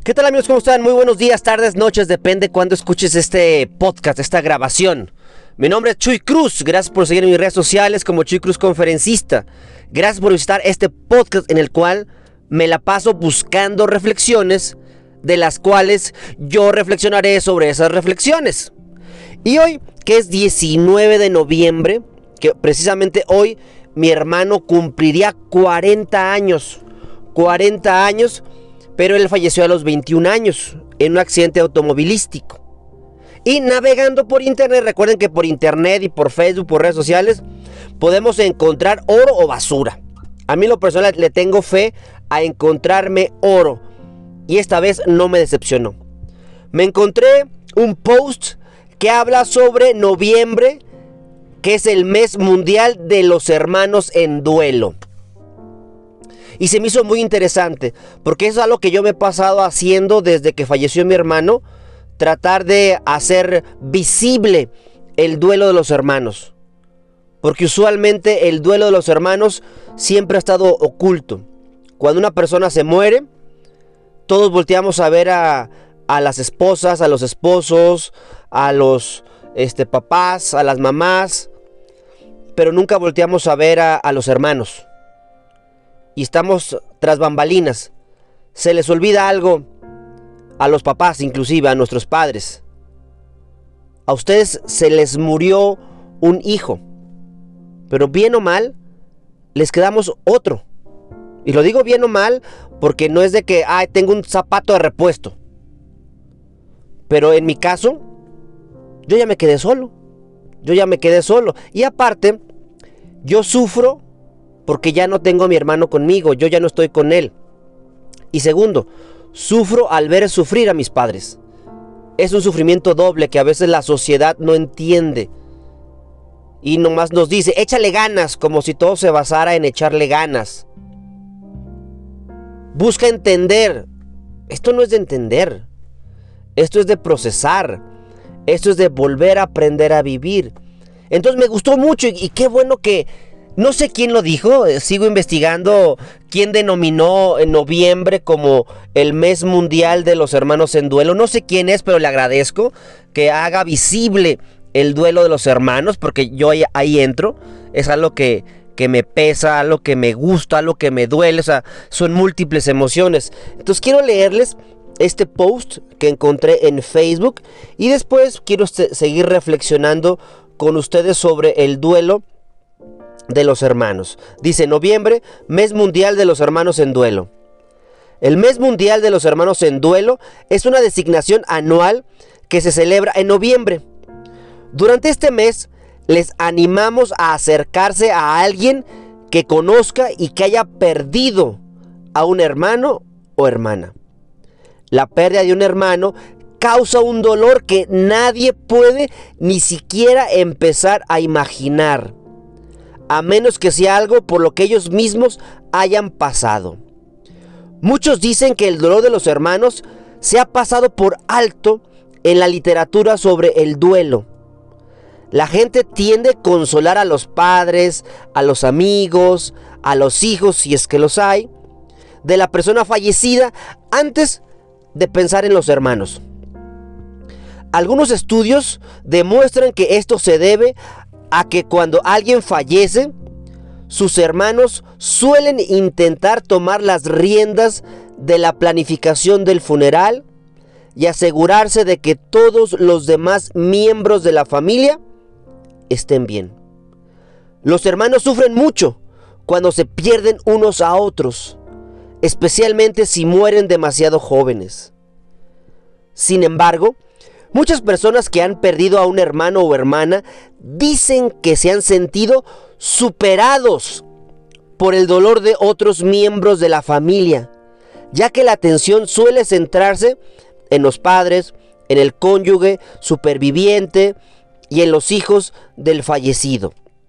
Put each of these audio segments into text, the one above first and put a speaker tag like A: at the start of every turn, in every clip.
A: ¿Qué tal, amigos? ¿Cómo están? Muy buenos días, tardes, noches, depende cuando escuches este podcast, esta grabación. Mi nombre es Chuy Cruz, gracias por seguir en mis redes sociales como Chuy Cruz Conferencista. Gracias por visitar este podcast en el cual me la paso buscando reflexiones, de las cuales yo reflexionaré sobre esas reflexiones. Y hoy, que es 19 de noviembre, que precisamente hoy mi hermano cumpliría 40 años. 40 años, pero él falleció a los 21 años en un accidente automovilístico. Y navegando por internet, recuerden que por internet y por Facebook, por redes sociales, podemos encontrar oro o basura. A mí, en lo personal, le tengo fe a encontrarme oro. Y esta vez no me decepcionó. Me encontré un post que habla sobre noviembre, que es el mes mundial de los hermanos en duelo. Y se me hizo muy interesante, porque es algo que yo me he pasado haciendo desde que falleció mi hermano. Tratar de hacer visible el duelo de los hermanos. Porque usualmente el duelo de los hermanos siempre ha estado oculto. Cuando una persona se muere, todos volteamos a ver a las esposas, a los esposos, a los papás, a las mamás. Pero nunca volteamos a ver a los hermanos. Y estamos tras bambalinas. Se les olvida algo a los papás, inclusive a nuestros padres. A ustedes se les murió un hijo, pero bien o mal les quedamos otro. Y lo digo bien o mal porque no es de que tengo un zapato de repuesto. Pero en mi caso, yo ya me quedé solo. Y aparte, yo sufro porque ya no tengo a mi hermano conmigo, yo ya no estoy con él. Y segundo, sufro al ver sufrir a mis padres. Es un sufrimiento doble que a veces la sociedad no entiende. Y nomás nos dice, échale ganas, como si todo se basara en echarle ganas. Busca entender. Esto no es de entender. Esto es de procesar. Esto es de volver a aprender a vivir. Entonces me gustó mucho y qué bueno que... No sé quién lo dijo, sigo investigando quién denominó en noviembre como el mes mundial de los hermanos en duelo. No sé quién es, pero le agradezco que haga visible el duelo de los hermanos, porque yo ahí entro. Es algo que me pesa, algo que me gusta, algo que me duele, o sea, son múltiples emociones. Entonces quiero leerles este post que encontré en Facebook y después quiero seguir reflexionando con ustedes sobre el duelo de los hermanos. Dice: noviembre, mes mundial de los hermanos en duelo. El mes mundial de los hermanos en duelo es una designación anual que se celebra en noviembre. Durante este mes les animamos a acercarse a alguien que conozca y que haya perdido a un hermano o hermana. La pérdida de un hermano causa un dolor que nadie puede ni siquiera empezar a imaginar, a menos que sea algo por lo que ellos mismos hayan pasado. Muchos dicen que el dolor de los hermanos se ha pasado por alto en la literatura sobre el duelo. La gente tiende a consolar a los padres, a los amigos, a los hijos, si es que los hay, de la persona fallecida antes de pensar en los hermanos. Algunos estudios demuestran que esto se debe a que cuando alguien fallece, sus hermanos suelen intentar tomar las riendas de la planificación del funeral y asegurarse de que todos los demás miembros de la familia estén bien. Los hermanos sufren mucho cuando se pierden unos a otros, especialmente si mueren demasiado jóvenes. Sin embargo, muchas personas que han perdido a un hermano o hermana dicen que se han sentido superados por el dolor de otros miembros de la familia, ya que la atención suele centrarse en los padres, en el cónyuge superviviente y en los hijos del fallecido.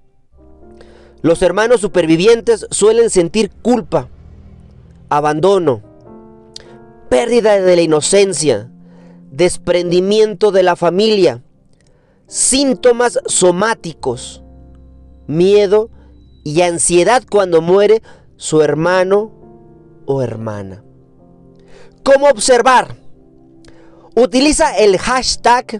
A: Los hermanos supervivientes suelen sentir culpa, abandono, pérdida de la inocencia, desprendimiento de la familia, síntomas somáticos, miedo y ansiedad cuando muere su hermano o hermana. ¿Cómo observar? Utiliza el hashtag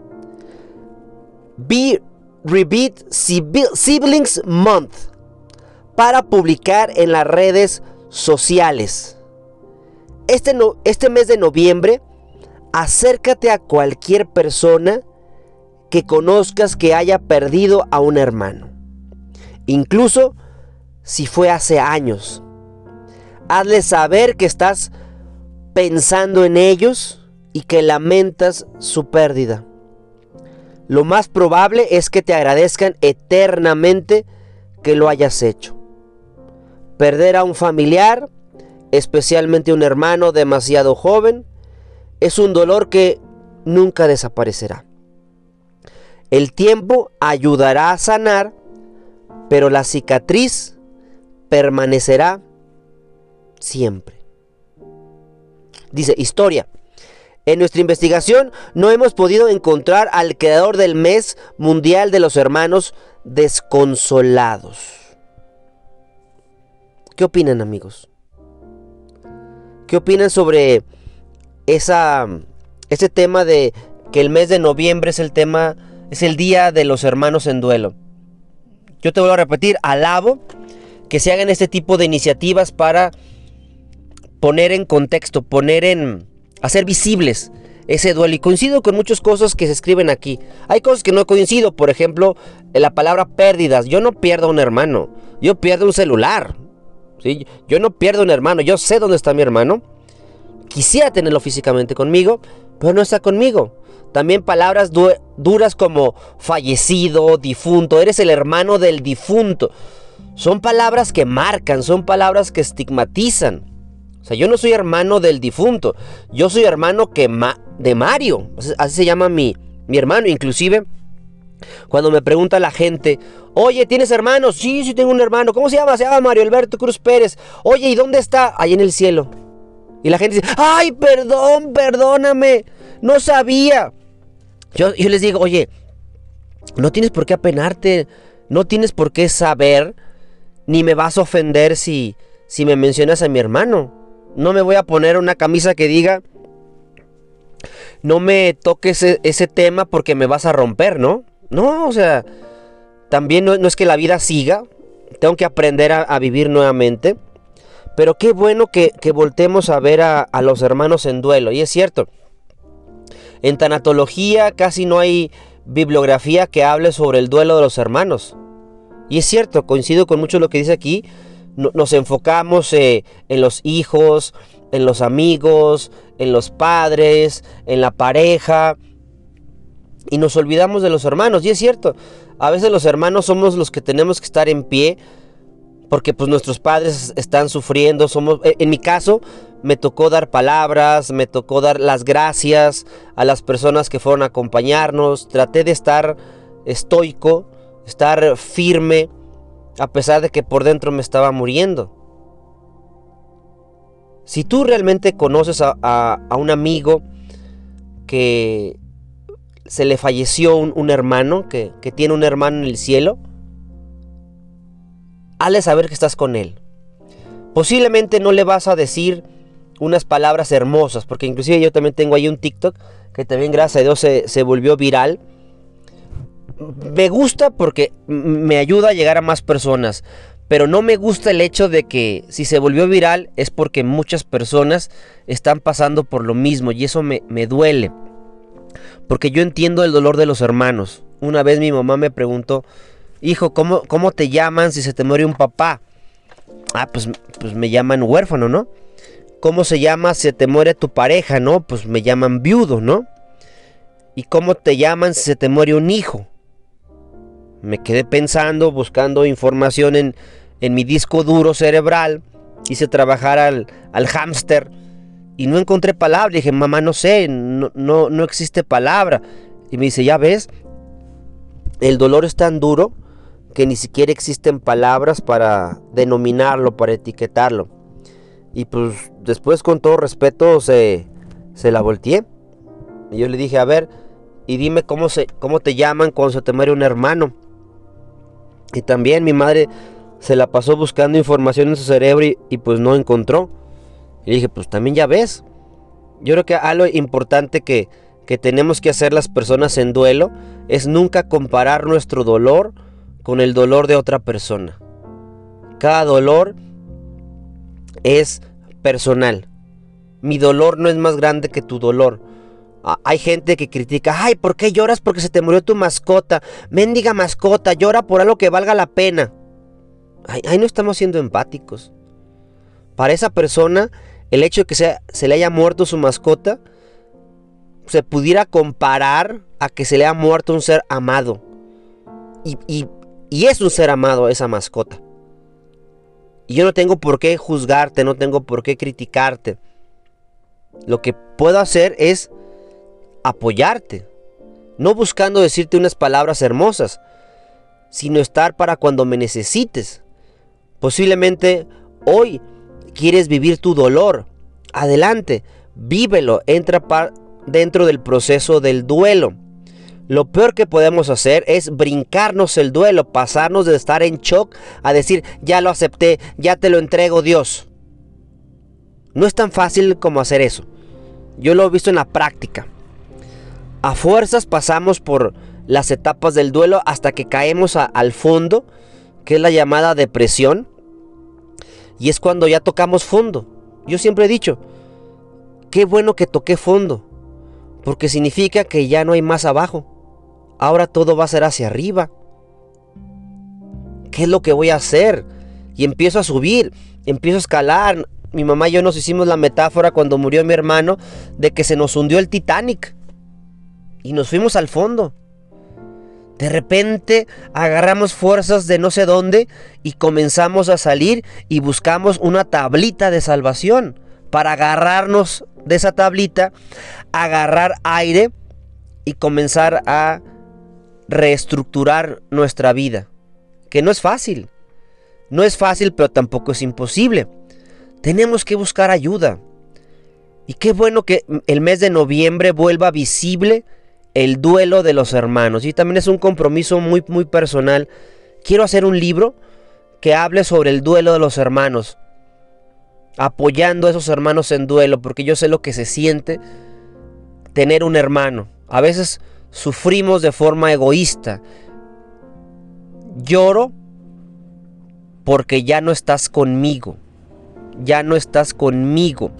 A: Siblings Month para publicar en las redes sociales. Este mes de noviembre, acércate a cualquier persona que conozcas que haya perdido a un hermano, incluso si fue hace años. Hazle saber que estás pensando en ellos y que lamentas su pérdida. Lo más probable es que te agradezcan eternamente que lo hayas hecho. Perder a un familiar, especialmente un hermano demasiado joven, es un dolor que nunca desaparecerá. El tiempo ayudará a sanar, pero la cicatriz permanecerá siempre. Dice, historia. En nuestra investigación no hemos podido encontrar al creador del mes mundial de los hermanos desconsolados. ¿Qué opinan, amigos? ¿Qué opinan sobre ese tema de que el mes de noviembre es el día de los hermanos en duelo? Yo te vuelvo a repetir, alabo que se hagan este tipo de iniciativas para poner en contexto, hacer visibles ese duelo. Y coincido con muchas cosas que se escriben aquí. Hay cosas que no coincido, por ejemplo, en la palabra pérdidas. Yo no pierdo a un hermano, yo pierdo un celular, ¿sí? Yo no pierdo a un hermano, yo sé dónde está mi hermano. Quisiera tenerlo físicamente conmigo, pero no está conmigo. También palabras duras como fallecido, difunto, eres el hermano del difunto. Son palabras que marcan, son palabras que estigmatizan. O sea, yo no soy hermano del difunto, yo soy hermano de Mario. Así se llama mi hermano. Inclusive, cuando me pregunta la gente, oye, ¿tienes hermanos? Sí, tengo un hermano. ¿Cómo se llama? Se llama Mario Alberto Cruz Pérez. Oye, ¿y dónde está? Ahí en el cielo. Y la gente dice, ay, perdóname, no sabía. Yo les digo, oye, no tienes por qué apenarte, no tienes por qué saber, ni me vas a ofender si me mencionas a mi hermano. No me voy a poner una camisa que diga, no me toques ese tema porque me vas a romper, ¿no? No, o sea, también no es que la vida siga, tengo que aprender a vivir nuevamente. Pero qué bueno que voltemos a ver a los hermanos en duelo. Y es cierto, en tanatología casi no hay bibliografía que hable sobre el duelo de los hermanos. Y es cierto, coincido con mucho de lo que dice aquí. Nos enfocamos en los hijos, en los amigos, en los padres, en la pareja. Y nos olvidamos de los hermanos. Y es cierto, a veces los hermanos somos los que tenemos que estar en pie, porque pues nuestros padres están sufriendo. En mi caso, me tocó dar palabras, me tocó dar las gracias a las personas que fueron a acompañarnos. Traté de estar estoico, estar firme, a pesar de que por dentro me estaba muriendo. Si tú realmente conoces a un amigo que se le falleció un hermano, que tiene un hermano en el cielo, hazle saber que estás con él. Posiblemente no le vas a decir unas palabras hermosas, porque inclusive yo también tengo ahí un TikTok que también, gracias a Dios, se volvió viral. Me gusta porque me ayuda a llegar a más personas, pero no me gusta el hecho de que si se volvió viral es porque muchas personas están pasando por lo mismo, y eso me duele, porque yo entiendo el dolor de los hermanos. Una vez mi mamá me preguntó, hijo, ¿cómo te llaman si se te muere un papá? Pues me llaman huérfano, ¿no? ¿Cómo se llama si se te muere tu pareja, no? Pues me llaman viudo, ¿no? ¿Y cómo te llaman si se te muere un hijo? Me quedé pensando, buscando información en mi disco duro cerebral. Hice trabajar al hámster y no encontré palabra. Dije, mamá, no sé, no existe palabra. Y me dice, ¿ya ves? El dolor es tan duro que ni siquiera existen palabras para denominarlo, para etiquetarlo. Y pues después, con todo respeto, se la volteé. Y yo le dije, a ver, y dime cómo te llaman cuando se te muere un hermano. Y también mi madre se la pasó buscando información en su cerebro y pues no encontró. Y dije, pues también ya ves, Yo creo que algo importante que tenemos que hacer las personas en duelo es nunca comparar nuestro dolor con el dolor de otra persona. Cada dolor es personal. Mi dolor no es más grande que tu dolor. Hay gente que critica, ay, ¿por qué lloras porque se te murió tu mascota? Mendiga mascota, llora por algo que valga la pena. Ahí no estamos siendo empáticos. Para esa persona, el hecho de que se le haya muerto su mascota se pudiera comparar a que se le haya muerto un ser amado. Y es un ser amado esa mascota. Y yo no tengo por qué juzgarte, no tengo por qué criticarte. Lo que puedo hacer es apoyarte, no buscando decirte unas palabras hermosas, sino estar para cuando me necesites. Posiblemente hoy quieres vivir tu dolor. Adelante, vívelo, entra dentro del proceso del duelo. Lo peor que podemos hacer es brincarnos el duelo, pasarnos de estar en shock a decir, ya lo acepté, ya te lo entrego, Dios. No es tan fácil como hacer eso. Yo lo he visto en la práctica. A fuerzas pasamos por las etapas del duelo hasta que caemos al fondo, que es la llamada depresión. Y es cuando ya tocamos fondo. Yo siempre he dicho, qué bueno que toqué fondo, porque significa que ya no hay más abajo. Ahora todo va a ser hacia arriba. ¿Qué es lo que voy a hacer? Y empiezo a subir, empiezo a escalar. Mi mamá y yo nos hicimos la metáfora cuando murió mi hermano de que se nos hundió el Titanic y nos fuimos al fondo. De repente agarramos fuerzas de no sé dónde y comenzamos a salir y buscamos una tablita de salvación para agarrarnos de esa tablita, agarrar aire y comenzar a reestructurar nuestra vida. Que no es fácil. No es fácil, pero tampoco es imposible. Tenemos que buscar ayuda. Y qué bueno que el mes de noviembre vuelva visible el duelo de los hermanos. Y también es un compromiso muy, muy personal. Quiero hacer un libro que hable sobre el duelo de los hermanos, apoyando a esos hermanos en duelo, porque yo sé lo que se siente tener un hermano. A veces sufrimos de forma egoísta. Lloro porque ya no estás conmigo. Ya no estás conmigo.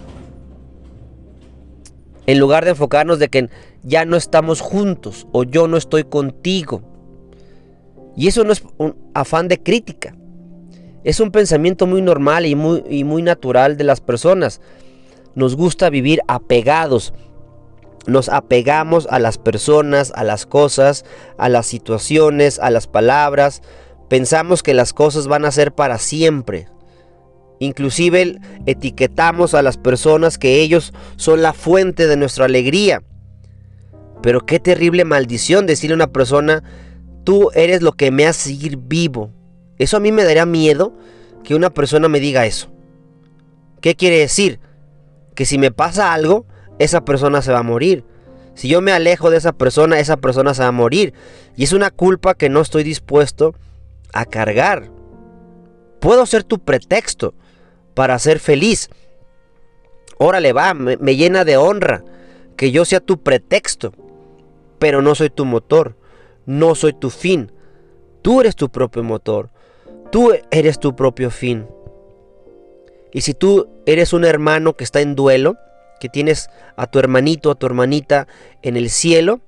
A: En lugar de enfocarnos de que ya no estamos juntos o yo no estoy contigo. Y eso no es un afán de crítica. Es un pensamiento muy normal y muy natural de las personas. Nos gusta vivir apegados. Nos apegamos a las personas, a las cosas, a las situaciones, a las palabras. Pensamos que las cosas van a ser para siempre. Inclusive etiquetamos a las personas que ellos son la fuente de nuestra alegría. Pero qué terrible maldición decirle a una persona, tú eres lo que me hace seguir vivo. Eso a mí me daría miedo que una persona me diga eso. ¿Qué quiere decir? Que si me pasa algo, esa persona se va a morir. Si yo me alejo de esa persona se va a morir. Y es una culpa que no estoy dispuesto a cargar. Puedo ser tu pretexto para ser feliz. Órale, va, me llena de honra que yo sea tu pretexto. Pero no soy tu motor, no soy tu fin. Tú eres tu propio motor, tú eres tu propio fin. Y si tú eres un hermano que está en duelo, que tienes a tu hermanito, a tu hermanita en el cielo,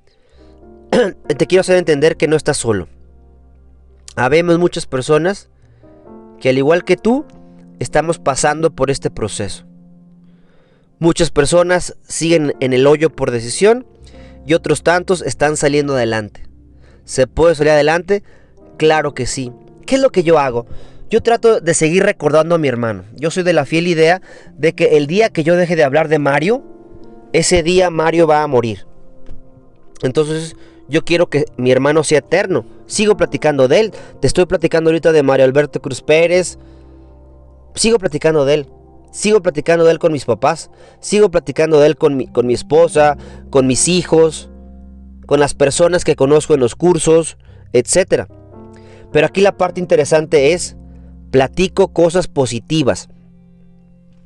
A: te quiero hacer entender que no estás solo. Habemos muchas personas que al igual que tú, estamos pasando por este proceso. Muchas personas siguen en el hoyo por decisión y otros tantos están saliendo adelante. ¿Se puede salir adelante? Claro que sí. ¿Qué es lo que yo hago? Yo trato de seguir recordando a mi hermano. Yo soy de la fiel idea de que el día que yo deje de hablar de Mario, ese día Mario va a morir. Entonces yo quiero que mi hermano sea eterno. Sigo platicando de él. Te estoy platicando ahorita de Mario Alberto Cruz Pérez. Sigo platicando de él. Sigo platicando de él con mis papás. Sigo platicando de él con mi esposa, con mis hijos, con las personas que conozco en los cursos, etc. Pero aquí la parte interesante es, platico cosas positivas.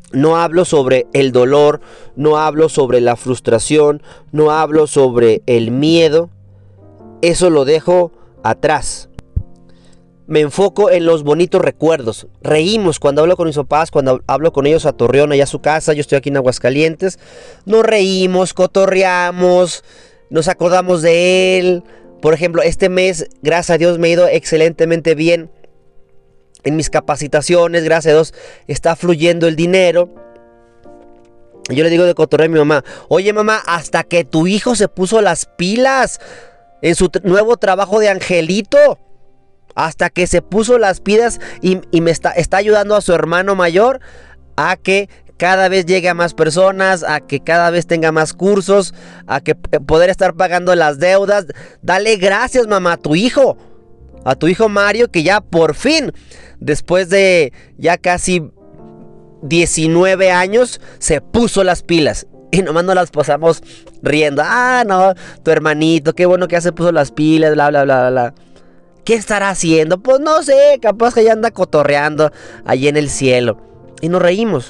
A: No hablo sobre el dolor, no hablo sobre la frustración, no hablo sobre el miedo. Eso lo dejo atrás. Me enfoco en los bonitos recuerdos. Reímos cuando hablo con mis papás, cuando hablo con ellos a Torreón, allá a su casa. Yo estoy aquí en Aguascalientes. Nos reímos, cotorreamos, nos acordamos de él. Por ejemplo, este mes, gracias a Dios, me he ido excelentemente bien en mis capacitaciones. Gracias a Dios, está fluyendo el dinero. Yo le digo de cotorreo a mi mamá: oye mamá, hasta que tu hijo se puso las pilas en su nuevo trabajo de angelito. Hasta que se puso las pilas y me está ayudando a su hermano mayor a que cada vez llegue a más personas, a que cada vez tenga más cursos, a que poder estar pagando las deudas. Dale gracias, mamá, a tu hijo Mario, que ya por fin, después de ya casi 19 años, se puso las pilas. Y nomás nos las pasamos riendo. Ah, no, tu hermanito, qué bueno que ya se puso las pilas, bla, bla, bla, bla. ¿Qué estará haciendo? Pues no sé, capaz que ya anda cotorreando allí en el cielo. Y nos reímos.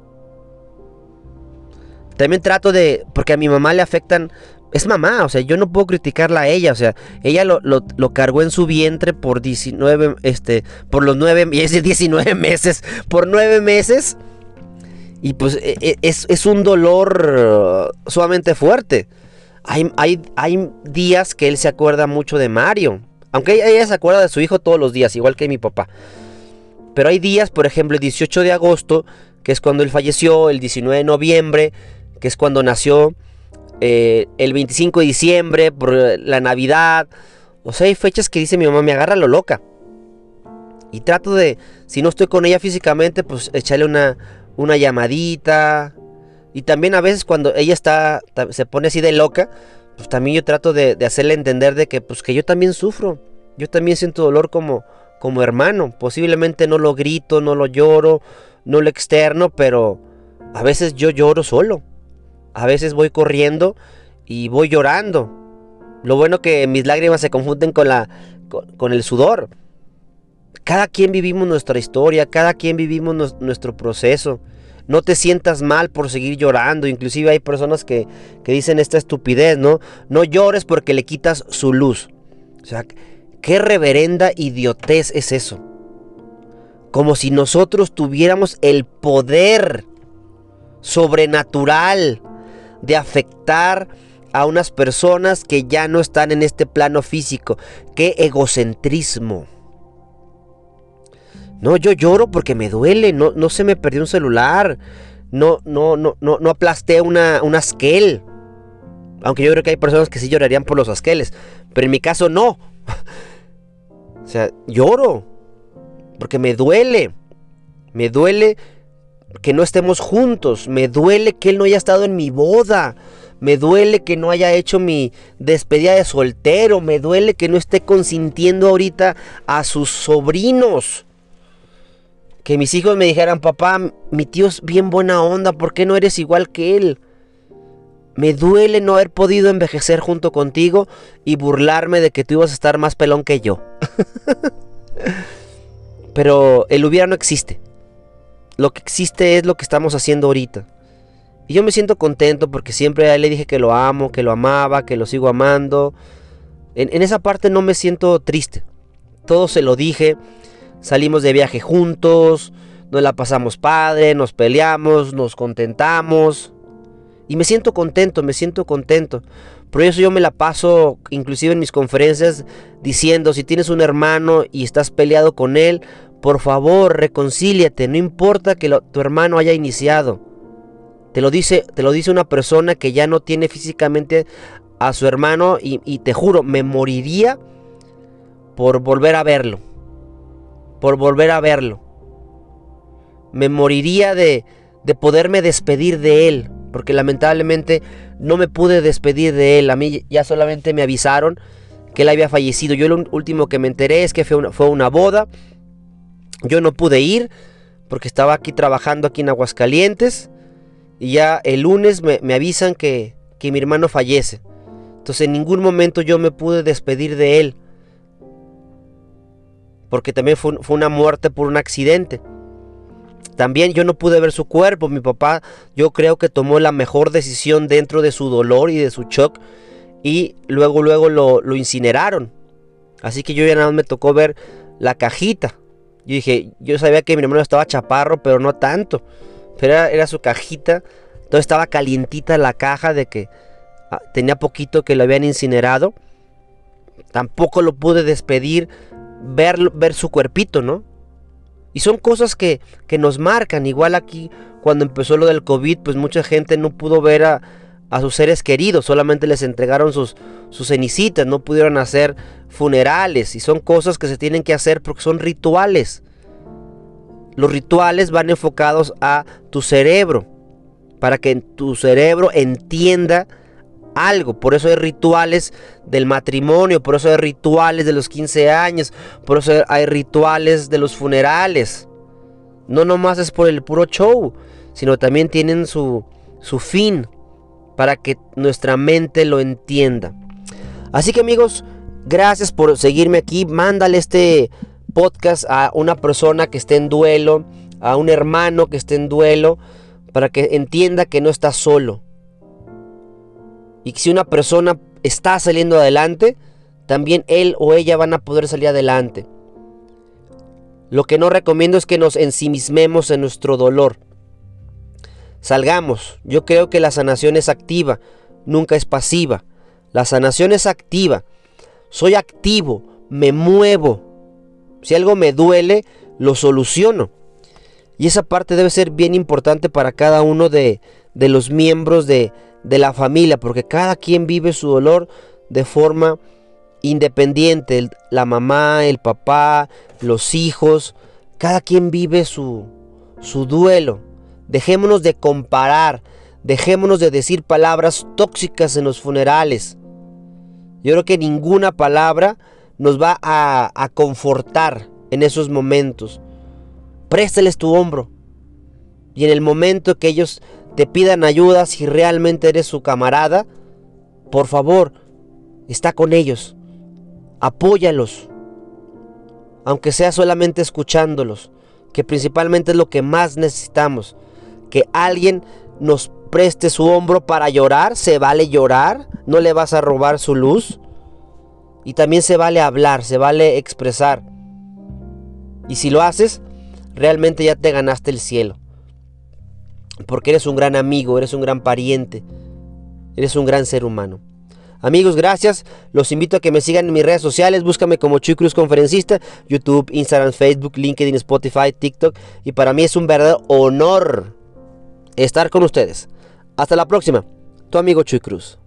A: También trato de, porque a mi mamá le afectan, es mamá, o sea, yo no puedo criticarla a ella, o sea, ella lo cargó en su vientre por 19, por los 9, y es 19 meses, por 9 meses. Y pues es un dolor sumamente fuerte. Hay días que él se acuerda mucho de Mario. Aunque ella se acuerda de su hijo todos los días, igual que mi papá. Pero hay días, por ejemplo, el 18 de agosto, que es cuando él falleció, el 19 de noviembre, que es cuando nació, el 25 de diciembre, por la Navidad. O sea, hay fechas que dice mi mamá, me agarra lo loca. Y trato de, si no estoy con ella físicamente, pues echarle una llamadita. Y también a veces cuando ella se pone así de loca, pues también yo trato de hacerle entender de que, pues, que yo también sufro. Yo también siento dolor como hermano. Posiblemente no lo grito, no lo lloro, no lo externo, pero a veces yo lloro solo. A veces voy corriendo y voy llorando. Lo bueno que mis lágrimas se confunden con el sudor. Cada quien vivimos nuestra historia, cada quien vivimos nuestro proceso. No te sientas mal por seguir llorando. Inclusive hay personas que dicen esta estupidez, ¿no? No llores porque le quitas su luz. O sea, qué reverenda idiotez es eso. Como si nosotros tuviéramos el poder sobrenatural de afectar a unas personas que ya no están en este plano físico. Qué egocentrismo. No, yo lloro porque me duele, no se me perdió un celular, no aplasté una asquel. Aunque yo creo que hay personas que sí llorarían por los asqueles, pero en mi caso no. O sea, lloro porque me duele que no estemos juntos, me duele que él no haya estado en mi boda, me duele que no haya hecho mi despedida de soltero, me duele que no esté consintiendo ahorita a sus sobrinos. Que mis hijos me dijeran, papá, mi tío es bien buena onda, ¿por qué no eres igual que él? Me duele no haber podido envejecer junto contigo y burlarme de que tú ibas a estar más pelón que yo. Pero el hubiera no existe. Lo que existe es lo que estamos haciendo ahorita. Y yo me siento contento porque siempre a él le dije que lo amo, que lo amaba, que lo sigo amando. En esa parte no me siento triste. Todo se lo dije. Salimos de viaje juntos, nos la pasamos padre, nos peleamos, nos contentamos. Y me siento contento. Por eso yo me la paso, inclusive en mis conferencias, diciendo, si tienes un hermano y estás peleado con él, por favor, reconcíliate. No importa que tu hermano haya iniciado. Te lo dice una persona que ya no tiene físicamente a su hermano y te juro, me moriría por volver a verlo. Me moriría de poderme despedir de él, porque lamentablemente no me pude despedir de él. A mí ya solamente me avisaron que él había fallecido. Yo lo último que me enteré es que fue una boda. Yo no pude ir porque estaba aquí trabajando aquí en Aguascalientes, y ya el lunes me avisan que mi hermano fallece. Entonces en ningún momento yo me pude despedir de él, porque también fue una muerte por un accidente. También yo no pude ver su cuerpo. Mi papá, yo creo que tomó la mejor decisión dentro de su dolor y de su shock, y luego lo incineraron. Así que yo ya nada más me tocó ver la cajita. Yo dije, yo sabía que mi hermano estaba chaparro, pero no tanto. Pero era su cajita. Entonces estaba calientita la caja de que tenía poquito que lo habían incinerado. Tampoco lo pude despedir, ver su cuerpito, ¿no? Y son cosas que nos marcan. Igual aquí, cuando empezó lo del COVID, pues mucha gente no pudo ver a sus seres queridos. Solamente les entregaron sus cenicitas. No pudieron hacer funerales. Y son cosas que se tienen que hacer porque son rituales. Los rituales van enfocados a tu cerebro, para que tu cerebro entienda algo. Por eso hay rituales del matrimonio, por eso hay rituales de los 15 años, por eso hay rituales de los funerales. No nomás es por el puro show, sino también tienen su fin, para que nuestra mente lo entienda. Así que, amigos, gracias por seguirme aquí. Mándale este podcast a una persona que esté en duelo, a un hermano que esté en duelo, para que entienda que no está solo. Y que si una persona está saliendo adelante, también él o ella van a poder salir adelante. Lo que no recomiendo es que nos ensimismemos en nuestro dolor. Salgamos. Yo creo que la sanación es activa, nunca es pasiva. La sanación es activa. Soy activo, me muevo. Si algo me duele, lo soluciono. Y esa parte debe ser bien importante para cada uno de los miembros de la familia, porque cada quien vive su dolor de forma independiente. La mamá, el papá, los hijos, cada quien vive su duelo. Dejémonos de comparar, dejémonos de decir palabras tóxicas en los funerales. Yo creo que ninguna palabra nos va a confortar en esos momentos. Préstales tu hombro, y en el momento que ellos te pidan ayuda, si realmente eres su camarada, por favor, está con ellos, apóyalos, aunque sea solamente escuchándolos, que principalmente es lo que más necesitamos, que alguien nos preste su hombro para llorar. Se vale llorar, no le vas a robar su luz, y también se vale hablar, se vale expresar, y si lo haces, realmente ya te ganaste el cielo. Porque eres un gran amigo, eres un gran pariente, eres un gran ser humano. Amigos, gracias. Los invito a que me sigan en mis redes sociales. Búscame como Chuy Cruz Conferencista. YouTube, Instagram, Facebook, LinkedIn, Spotify, TikTok. Y para mí es un verdadero honor estar con ustedes. Hasta la próxima. Tu amigo Chuy Cruz.